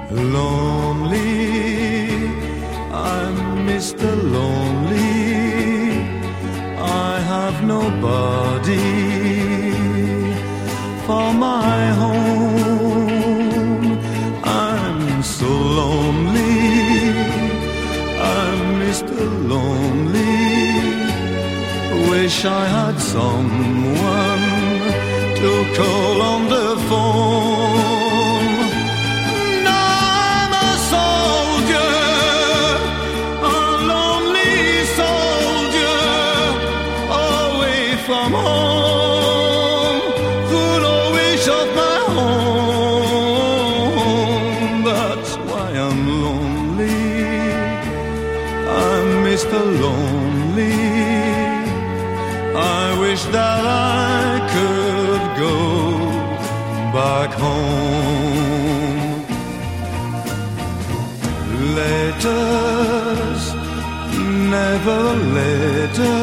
Lonely, I'm Mr. Lonely. I have nobody for my home. I'm so lonely, I'm Mr. Lonely. Wish I had someone to call on the phone. I'm a soldier, a lonely soldier, away from home, through no wish of my own. That's why I'm lonely, I'm Mr. Lonely. I wish that I could go back home. Letters, never a letter.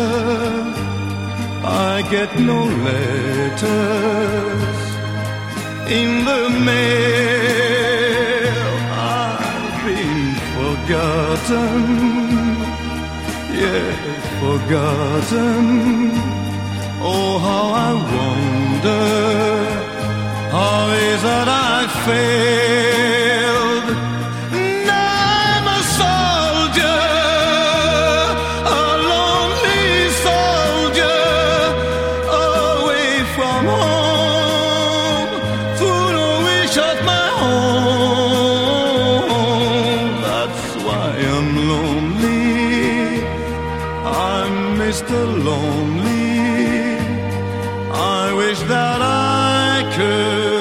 I get no letters in the mail. I've been forgotten, yeah, forgotten. Oh, how I wonder, how is that I failed? And I'm a soldier, a lonely soldier, away from home, through no wish of my own. That's why I'm lonely, I'm Mr. Lonely. I wish that I could